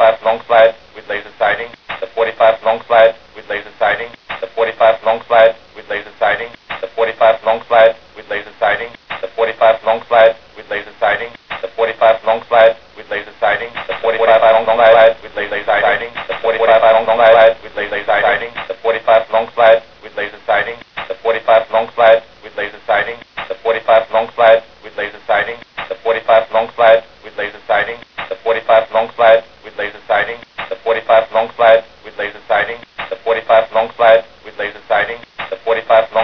45 long slide with laser siding, the 45 long slide with laser siding, the 45 long slide with laser siding, the 45 long slide with laser siding, the 45 long slide with laser siding, the 45 long slide with laser siding, the 45 long slide with laser siding, the 45 long slide with laser siding, the 45 long slide with laser siding, the 45 long slide with laser siding, the 45 long slide with laser siding, the 45 long slide with laser siding, the 45 long slide with laser siding.